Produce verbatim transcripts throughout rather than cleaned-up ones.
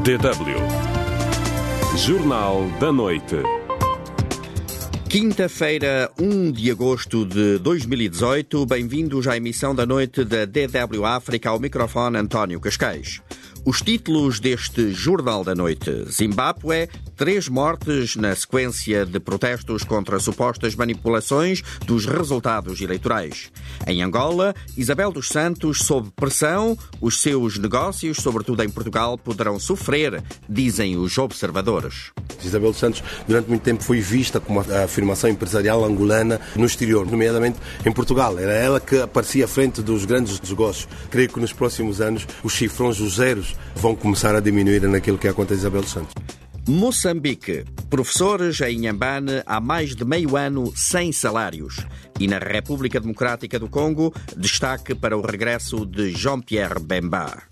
D W Jornal da Noite. Quinta-feira, um de agosto de dois mil e dezoito. Bem-vindos à emissão da noite da D W África. Ao microfone António Cascais. Os títulos deste Jornal da Noite. Zimbábue, três mortes na sequência de protestos contra supostas manipulações dos resultados eleitorais. Em Angola, Isabel dos Santos sob pressão. Os seus negócios, sobretudo em Portugal, poderão sofrer, dizem os observadores. Isabel dos Santos, durante muito tempo, foi vista como a afirmação empresarial angolana no exterior, nomeadamente em Portugal. Era ela que aparecia à frente dos grandes negócios. Creio que nos próximos anos os cifrões, os zeros, vão começar a diminuir naquilo que é a conta de Isabel dos Santos. Moçambique. Professores em Inhambane há mais de meio ano sem salários. E na República Democrática do Congo, destaque para o regresso de Jean-Pierre Bemba.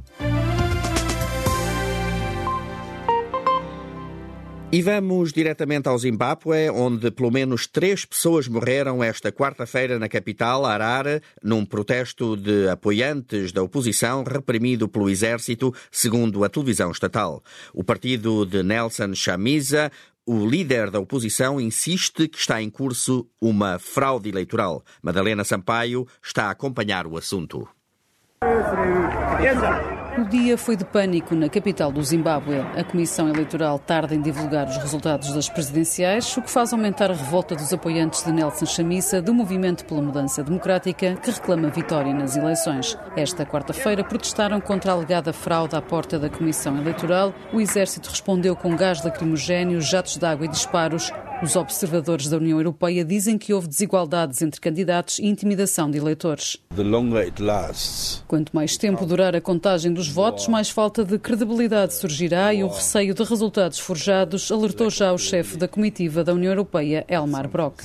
E vamos diretamente ao Zimbábue, onde pelo menos três pessoas morreram esta quarta-feira na capital, Harare, num protesto de apoiantes da oposição reprimido pelo exército, segundo a televisão estatal. O partido de Nelson Chamisa, o líder da oposição, insiste que está em curso uma fraude eleitoral. Madalena Sampaio está a acompanhar o assunto. O dia foi de pânico na capital do Zimbábue. A Comissão Eleitoral tarda em divulgar os resultados das presidenciais, o que faz aumentar a revolta dos apoiantes de Nelson Chamisa, do Movimento pela Mudança Democrática, que reclama vitória nas eleições. Esta quarta-feira protestaram contra a alegada fraude à porta da Comissão Eleitoral. O Exército respondeu com gás lacrimogéneo, jatos de água e disparos. Os observadores da União Europeia dizem que houve desigualdades entre candidatos e intimidação de eleitores. Quanto mais tempo durar a contagem dos votos, mais falta de credibilidade surgirá e o receio de resultados forjados alertou já o chefe da comitiva da União Europeia, Elmar Brok.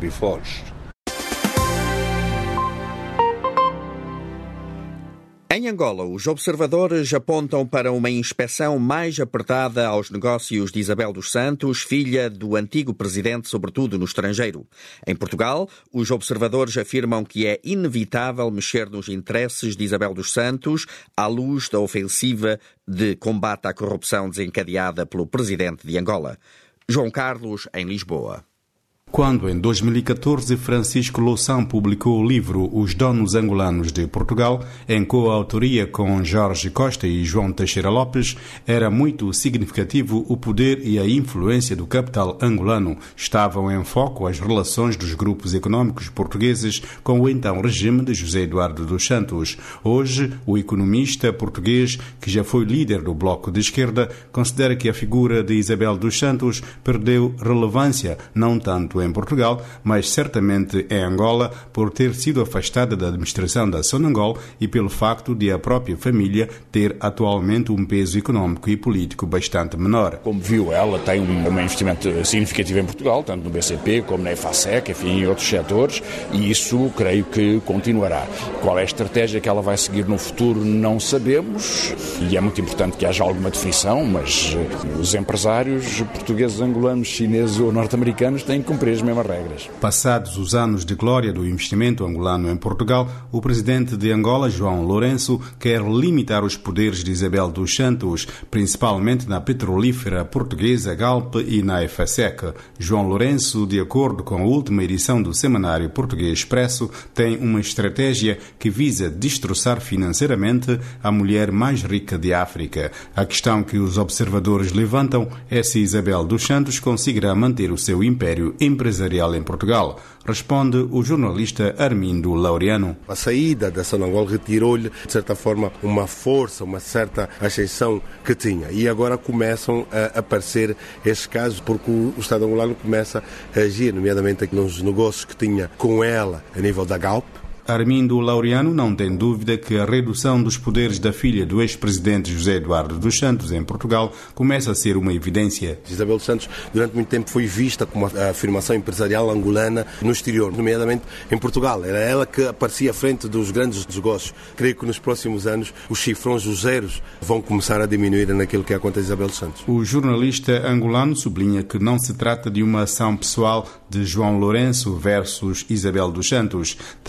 Em Angola, os observadores apontam para uma inspeção mais apertada aos negócios de Isabel dos Santos, filha do antigo presidente, sobretudo no estrangeiro. Em Portugal, os observadores afirmam que é inevitável mexer nos interesses de Isabel dos Santos à luz da ofensiva de combate à corrupção desencadeada pelo presidente de Angola. João Carlos, em Lisboa. Quando, em dois mil e catorze, Francisco Louçã publicou o livro Os Donos Angolanos de Portugal, em coautoria com Jorge Costa e João Teixeira Lopes, era muito significativo o poder e a influência do capital angolano. Estavam em foco as relações dos grupos económicos portugueses com o então regime de José Eduardo dos Santos. Hoje, o economista português, que já foi líder do Bloco de Esquerda, considera que a figura de Isabel dos Santos perdeu relevância, não tanto em Portugal, mas certamente em Angola, por ter sido afastada da administração da Sonangol e pelo facto de a própria família ter atualmente um peso económico e político bastante menor. Como viu, ela tem um, um investimento significativo em Portugal, tanto no B C P como na EFASEC, enfim, em outros setores, e isso creio que continuará. Qual é a estratégia que ela vai seguir no futuro não sabemos, e é muito importante que haja alguma definição, mas os empresários portugueses, angolanos, chineses ou norte-americanos têm que cumprir as mesmas regras. Passados os anos de glória do investimento angolano em Portugal, o presidente de Angola, João Lourenço, quer limitar os poderes de Isabel dos Santos, principalmente na petrolífera portuguesa Galp e na EFASEC. João Lourenço, de acordo com a última edição do semanário Português Expresso, tem uma estratégia que visa destroçar financeiramente a mulher mais rica de África. A questão que os observadores levantam é se Isabel dos Santos conseguirá manter o seu império empresarial em Portugal. Responde o jornalista Armindo Laureano. A saída da Sonangol retirou-lhe, de certa forma, uma força, uma certa ascensão que tinha. E agora começam a aparecer estes casos, porque o Estado angolano começa a agir, nomeadamente nos negócios que tinha com ela a nível da Galp. Armindo Laureano não tem dúvida que a redução dos poderes da filha do ex-presidente José Eduardo dos Santos em Portugal começa a ser uma evidência. Isabel dos Santos, durante muito tempo, foi vista como a afirmação empresarial angolana no exterior, nomeadamente em Portugal. Era ela que aparecia à frente dos grandes negócios. Creio que nos próximos anos os cifrões, os zeros, vão começar a diminuir naquilo que é a conta de Isabel dos Santos. O jornalista angolano sublinha que não se trata de uma ação pessoal de João Lourenço versus Isabel dos Santos. Trata-se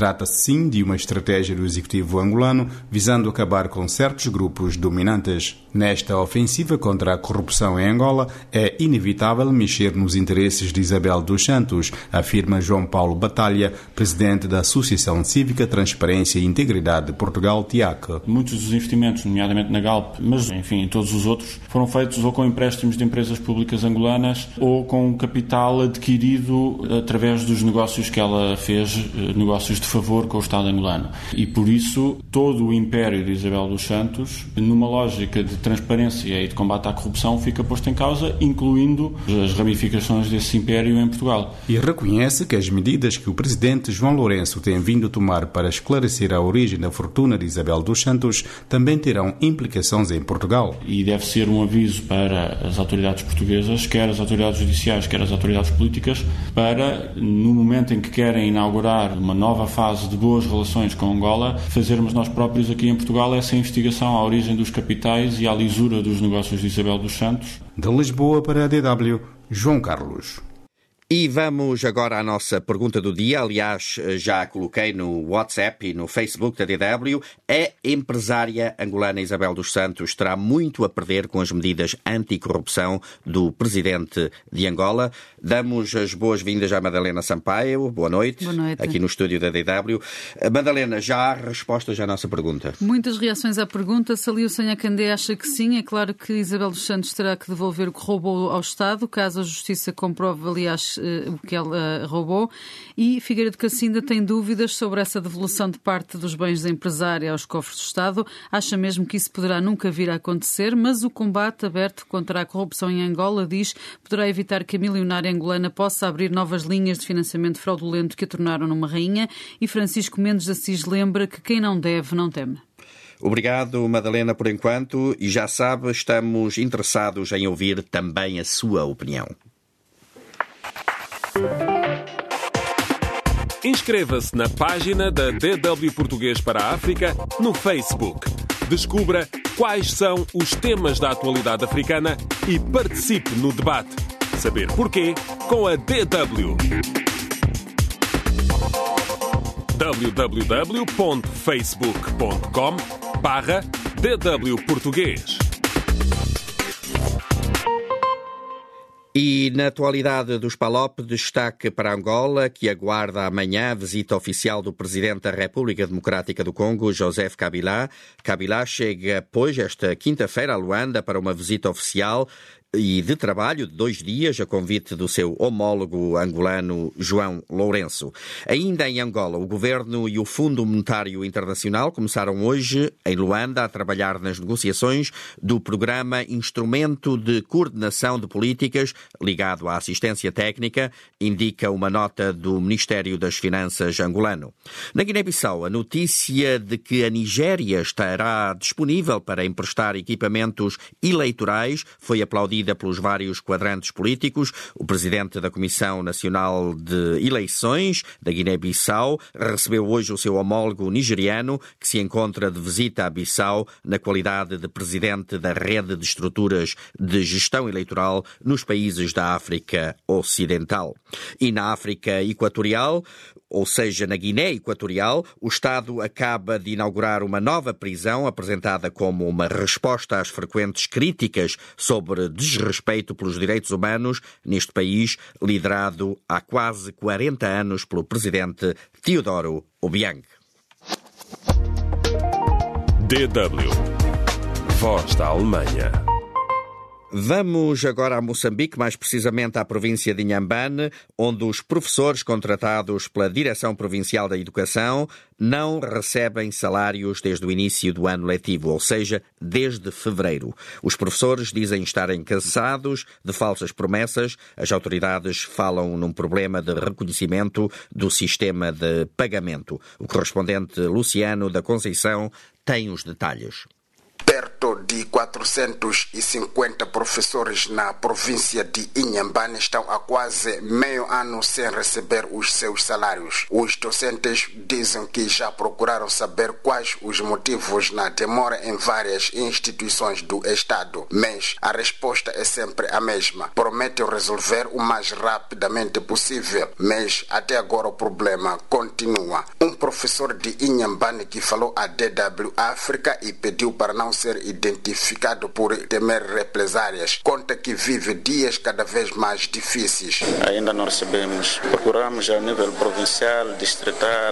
sim, de uma estratégia do executivo angolano visando acabar com certos grupos dominantes. Nesta ofensiva contra a corrupção em Angola, é inevitável mexer nos interesses de Isabel dos Santos, afirma João Paulo Batalha, presidente da Associação Cívica Transparência e Integridade de Portugal, T I A C. Muitos dos investimentos, nomeadamente na Galp, mas enfim, em todos os outros, foram feitos ou com empréstimos de empresas públicas angolanas ou com capital adquirido através dos negócios que ela fez, negócios de favor com o Estado angolano. E por isso, todo o império de Isabel dos Santos, numa lógica de transparência e de combate à corrupção, fica posto em causa, incluindo as ramificações desse império em Portugal. E reconhece que as medidas que o presidente João Lourenço tem vindo a tomar para esclarecer a origem da fortuna de Isabel dos Santos também terão implicações em Portugal. E deve ser um aviso para as autoridades portuguesas, quer as autoridades judiciais, quer as autoridades políticas, para, no momento em que querem inaugurar uma nova fase de boas relações com Angola, fazermos nós próprios aqui em Portugal essa investigação à origem dos capitais e à lisura dos negócios de Isabel dos Santos. De Lisboa para a D W, João Carlos. E vamos agora à nossa pergunta do dia. Aliás, já a coloquei no WhatsApp e no Facebook da D W. A empresária angolana Isabel dos Santos terá muito a perder com as medidas anticorrupção do presidente de Angola. Damos as boas-vindas à Madalena Sampaio. Boa noite. Boa noite. Aqui no estúdio da D W. Madalena, já há respostas à nossa pergunta? Muitas reações à pergunta. Saliu Senha Candé acha que sim. É claro que Isabel dos Santos terá que devolver o que roubou ao Estado, caso a Justiça comprove, aliás, o que ela roubou. E Figueiredo Cacinda tem dúvidas sobre essa devolução de parte dos bens da empresária aos cofres do Estado. Acha mesmo que isso poderá nunca vir a acontecer, mas o combate aberto contra a corrupção em Angola, diz, poderá evitar que a milionária angolana possa abrir novas linhas de financiamento fraudulento que a tornaram numa rainha. E Francisco Mendes de Assis lembra que quem não deve, não teme. Obrigado, Madalena, por enquanto. E já sabe, estamos interessados em ouvir também a sua opinião. Inscreva-se na página da D W Português para a África no Facebook. Descubra quais são os temas da atualidade africana e participe no debate. Saber porquê com a D W. w w w ponto facebook ponto com barra D W Português. E na atualidade dos P A L O P, destaque para Angola, que aguarda amanhã a visita oficial do Presidente da República Democrática do Congo, Joseph Kabila. Kabila chega, pois, esta quinta-feira a Luanda para uma visita oficial e de trabalho de dois dias, a convite do seu homólogo angolano João Lourenço. Ainda em Angola, o Governo e o Fundo Monetário Internacional começaram hoje, em Luanda, a trabalhar nas negociações do programa Instrumento de Coordenação de Políticas, ligado à assistência técnica, indica uma nota do Ministério das Finanças angolano. Na Guiné-Bissau, a notícia de que a Nigéria estará disponível para emprestar equipamentos eleitorais foi aplaudida pelos vários quadrantes políticos. O presidente da Comissão Nacional de Eleições da Guiné-Bissau recebeu hoje o seu homólogo nigeriano, que se encontra de visita a Bissau na qualidade de presidente da rede de estruturas de gestão eleitoral nos países da África Ocidental. E na África Equatorial, ou seja, na Guiné Equatorial, o Estado acaba de inaugurar uma nova prisão apresentada como uma resposta às frequentes críticas sobre desrespeito pelos direitos humanos neste país, liderado há quase quarenta anos pelo presidente Teodoro Obiang. D W. Voz da Alemanha. Vamos agora a Moçambique, mais precisamente à província de Inhambane, onde os professores contratados pela Direção Provincial da Educação não recebem salários desde o início do ano letivo, ou seja, desde fevereiro. Os professores dizem estarem cansados de falsas promessas. As autoridades falam num problema de reconhecimento do sistema de pagamento. O correspondente Luciano da Conceição tem os detalhes. Perto perto de quatrocentos e cinquenta professores na província de Inhambane estão há quase meio ano sem receber os seus salários. Os docentes dizem que já procuraram saber quais os motivos na demora em várias instituições do Estado, mas a resposta é sempre a mesma. Prometem resolver o mais rapidamente possível, mas até agora o problema continua. Um professor de Inhambane que falou à D W África e pediu para não ser identificado por temer represárias, conta que vive dias cada vez mais difíceis. Ainda não recebemos. Procuramos a nível provincial, distrital,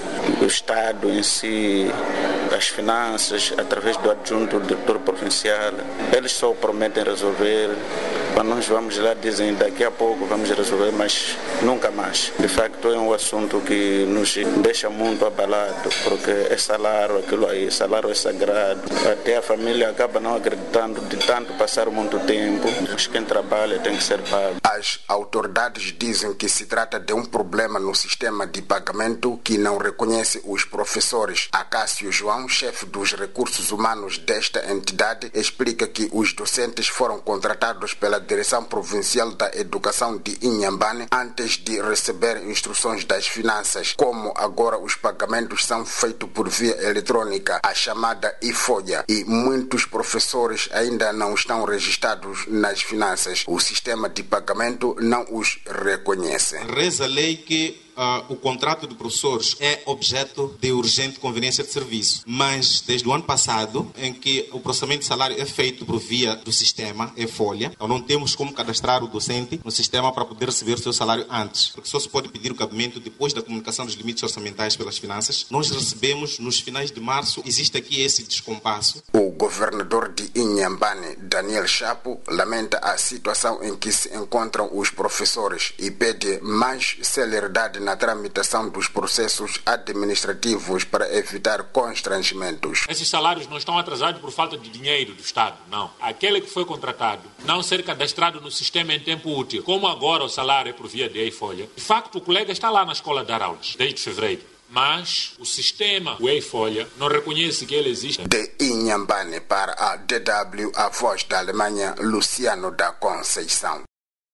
o Estado em si, as finanças, através do adjunto do diretor provincial. Eles só prometem resolver. Quando nós vamos lá, dizem daqui a pouco vamos resolver, mas nunca mais. De facto, é um assunto que nos deixa muito abalado, porque é salário, aquilo aí, salário é sagrado. Até a família acaba não acreditando de tanto passar muito tempo. Mas quem trabalha tem que ser pago. As autoridades dizem que se trata de um problema no sistema de pagamento que não reconhece os professores. Acácio João, chefe dos recursos humanos desta entidade, explica que os docentes foram contratados pela Direção Provincial da Educação de Inhambane antes de receber instruções das finanças. Como agora os pagamentos são feitos por via eletrônica, a chamada e-folha, e muitos professores ainda não estão registrados nas finanças, o sistema de pagamento não os reconhece. Reza a lei que Uh, o contrato de professores é objeto de urgente conveniência de serviço, mas desde o ano passado, em que o processamento de salário é feito por via do sistema, é folha, então não temos como cadastrar o docente no sistema para poder receber o seu salário antes, porque só se pode pedir o cabimento depois da comunicação dos limites orçamentais pelas finanças. Nós recebemos nos finais de março, existe aqui esse descompasso. O governador de Inhambane, Daniel Chapo, lamenta a situação em que se encontram os professores e pede mais celeridade na tramitação dos processos administrativos para evitar constrangimentos. Esses salários não estão atrasados por falta de dinheiro do Estado, não. Aquele que foi contratado não ser cadastrado no sistema em tempo útil, como agora o salário é por via de e-folha. De facto, o colega está lá na escola a dar aulas, desde fevereiro. Mas o sistema, o e-folha, não reconhece que ele existe. De Inhambane para a D W, a voz da Alemanha, Luciano da Conceição.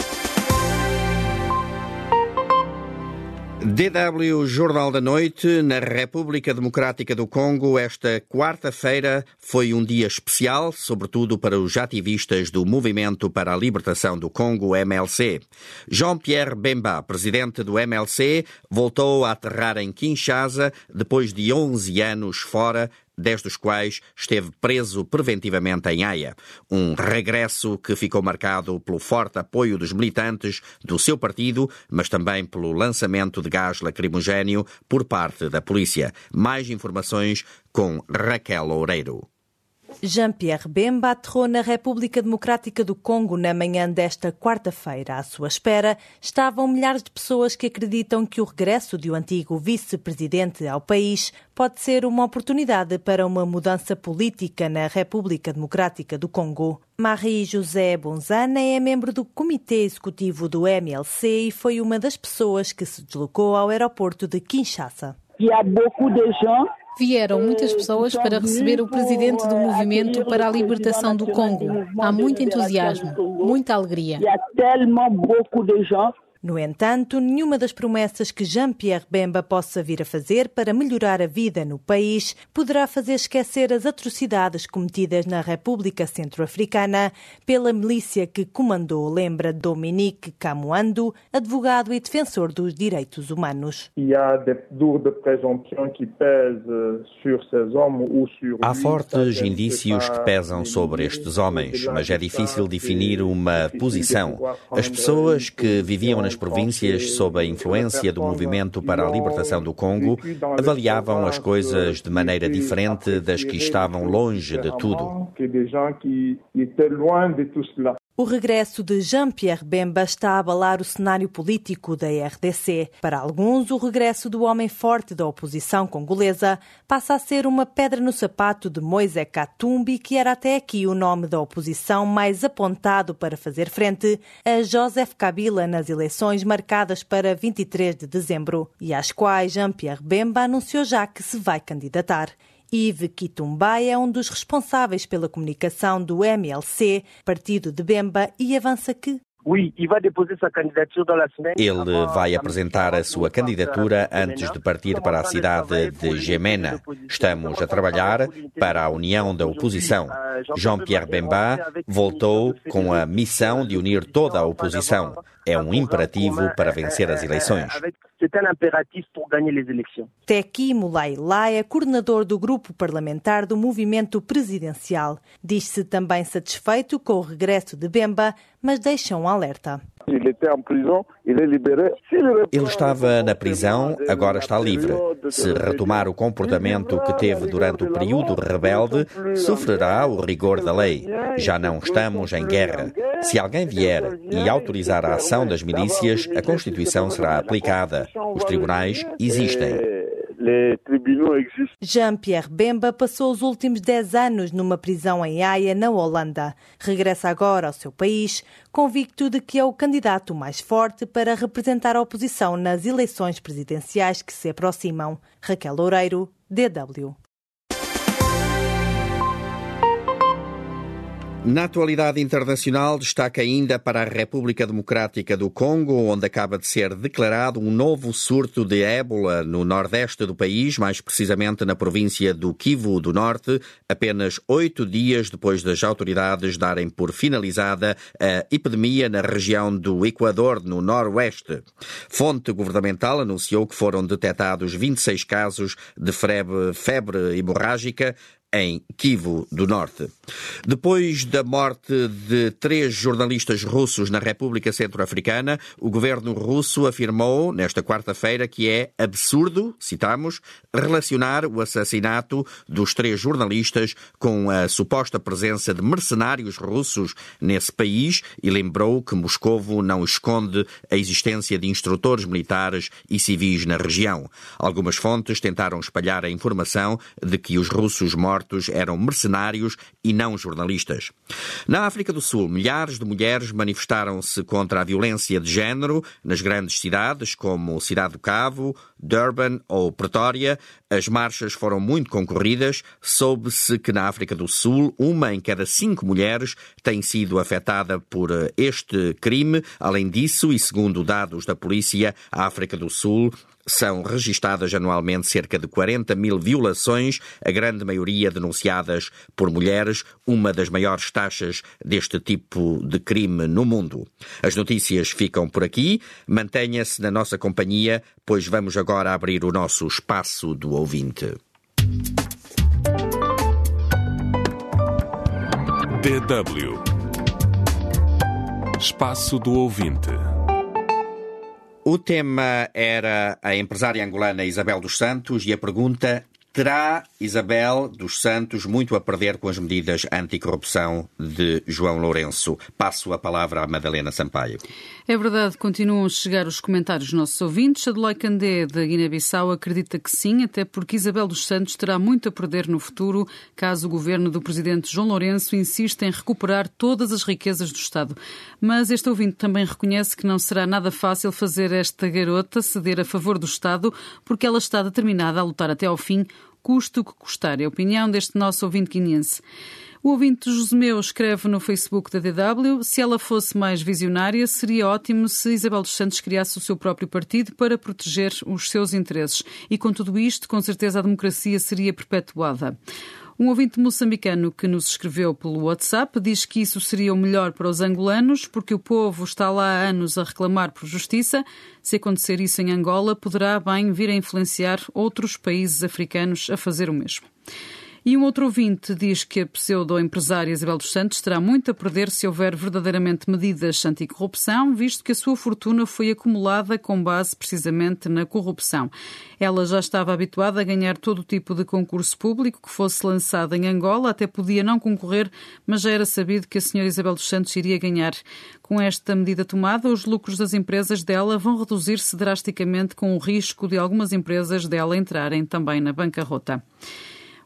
D W Jornal da Noite, na República Democrática do Congo, esta quarta-feira foi um dia especial, sobretudo para os ativistas do Movimento para a Libertação do Congo, M L C. Jean-Pierre Bemba, presidente do M L C, voltou a aterrar em Kinshasa depois de onze anos fora, dez dos quais esteve preso preventivamente em Haia. Um regresso que ficou marcado pelo forte apoio dos militantes do seu partido, mas também pelo lançamento de gás lacrimogéneo por parte da polícia. Mais informações com Raquel Loureiro. Jean-Pierre Bemba aterrou na República Democrática do Congo na manhã desta quarta-feira. À sua espera estavam milhares de pessoas que acreditam que o regresso de um antigo vice-presidente ao país pode ser uma oportunidade para uma mudança política na República Democrática do Congo. Marie-José Bonzana é membro do Comitê Executivo do M L C e foi uma das pessoas que se deslocou ao aeroporto de Kinshasa. Vieram muitas pessoas para receber o presidente do Movimento para a Libertação do Congo. Há muito entusiasmo, muita alegria. No entanto, nenhuma das promessas que Jean-Pierre Bemba possa vir a fazer para melhorar a vida no país poderá fazer esquecer as atrocidades cometidas na República Centro-Africana pela milícia que comandou, lembra Dominique Kamuando, advogado e defensor dos direitos humanos. Há fortes indícios que pesam sobre estes homens, mas é difícil definir uma posição. As pessoas que viviam nas províncias sob a influência do Movimento para a Libertação do Congo avaliavam as coisas de maneira diferente das que estavam longe de tudo. O regresso de Jean-Pierre Bemba está a abalar o cenário político da R D C. Para alguns, o regresso do homem forte da oposição congolesa passa a ser uma pedra no sapato de Moise Katumbi, que era até aqui o nome da oposição mais apontado para fazer frente a Joseph Kabila nas eleições marcadas para vinte e três de dezembro, e às quais Jean-Pierre Bemba anunciou já que se vai candidatar. Yves Kitumbay é um dos responsáveis pela comunicação do M L C, partido de Bemba, e avança que ele vai apresentar a sua candidatura antes de partir para a cidade de Gemena. Estamos a trabalhar para a união da oposição. Jean-Pierre Bemba voltou com a missão de unir toda a oposição. É um imperativo para vencer as eleições. Teki Mulaila é coordenador do grupo parlamentar do movimento presidencial. Diz-se também satisfeito com o regresso de Bemba, mas deixa um alerta. Ele estava na prisão, agora está livre. Se retomar o comportamento que teve durante o período rebelde, sofrerá o rigor da lei. Já não estamos em guerra. Se alguém vier e autorizar a ação das milícias, a Constituição será aplicada. Os tribunais existem. Jean-Pierre Bemba passou os últimos dez anos numa prisão em Haia, na Holanda. Regressa agora ao seu país, convicto de que é o candidato mais forte para representar a oposição nas eleições presidenciais que se aproximam. Raquel Loureiro, D W. Na atualidade internacional, destaca ainda para a República Democrática do Congo, onde acaba de ser declarado um novo surto de ébola no nordeste do país, mais precisamente na província do Kivu do Norte, apenas oito dias depois das autoridades darem por finalizada a epidemia na região do Equador, no noroeste. Fonte governamental anunciou que foram detectados vinte e seis casos de febre, febre hemorrágica em Kivu do Norte. Depois da morte de três jornalistas russos na República Centro-Africana, o governo russo afirmou nesta quarta-feira que é absurdo, citamos, relacionar o assassinato dos três jornalistas com a suposta presença de mercenários russos nesse país e lembrou que Moscovo não esconde a existência de instrutores militares e civis na região. Algumas fontes tentaram espalhar a informação de que os russos mortos eram mercenários e não jornalistas. Na África do Sul, milhares de mulheres manifestaram-se contra a violência de género nas grandes cidades como Cidade do Cabo, Durban ou Pretória. As marchas foram muito concorridas. Soube-se que na África do Sul, uma em cada cinco mulheres tem sido afetada por este crime. Além disso, e segundo dados da polícia, a África do Sul são registadas anualmente cerca de quarenta mil violações, a grande maioria denunciadas por mulheres, uma das maiores taxas deste tipo de crime no mundo. As notícias ficam por aqui. Mantenha-se na nossa companhia, pois vamos agora abrir o nosso espaço do ouvinte. D W Espaço do Ouvinte. O tema era a empresária angolana Isabel dos Santos e a pergunta: terá Isabel dos Santos muito a perder com as medidas anticorrupção de João Lourenço? Passo a palavra à Madalena Sampaio. É verdade, continuam a chegar os comentários dos nossos ouvintes. Adeloi Candé, da Guiné-Bissau, acredita que sim, até porque Isabel dos Santos terá muito a perder no futuro caso o governo do presidente João Lourenço insista em recuperar todas as riquezas do Estado. Mas este ouvinte também reconhece que não será nada fácil fazer esta garota ceder a favor do Estado, porque ela está determinada a lutar até ao fim, custe o que custar. É a opinião deste nosso ouvinte guineense. O ouvinte Josemeu escreve no Facebook da D W: se ela fosse mais visionária, seria ótimo se Isabel dos Santos criasse o seu próprio partido para proteger os seus interesses. E com tudo isto, com certeza a democracia seria perpetuada. Um ouvinte moçambicano que nos escreveu pelo WhatsApp diz que isso seria o melhor para os angolanos, porque o povo está lá há anos a reclamar por justiça. Se acontecer isso em Angola, poderá bem vir a influenciar outros países africanos a fazer o mesmo. E um outro ouvinte diz que a pseudo-empresária Isabel dos Santos terá muito a perder se houver verdadeiramente medidas anticorrupção, visto que a sua fortuna foi acumulada com base precisamente na corrupção. Ela já estava habituada a ganhar todo o tipo de concurso público que fosse lançado em Angola, até podia não concorrer, mas já era sabido que a senhora Isabel dos Santos iria ganhar. Com esta medida tomada, os lucros das empresas dela vão reduzir-se drasticamente, com o risco de algumas empresas dela entrarem também na bancarrota.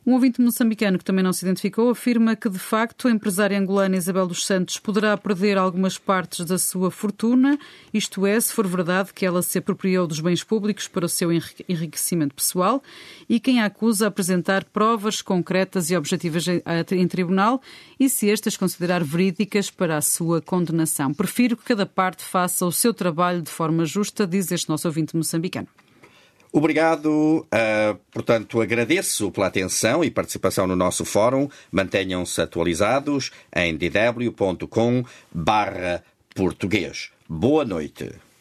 Um ouvinte moçambicano que também não se identificou afirma que, de facto, a empresária angolana Isabel dos Santos poderá perder algumas partes da sua fortuna, isto é, se for verdade que ela se apropriou dos bens públicos para o seu enriquecimento pessoal, e quem a acusa a apresentar provas concretas e objetivas em tribunal e se estas considerar verídicas para a sua condenação. Prefiro que cada parte faça o seu trabalho de forma justa, diz este nosso ouvinte moçambicano. Obrigado. Uh, portanto, agradeço pela atenção e participação no nosso fórum. Mantenham-se atualizados em d w ponto com barra português. Boa noite.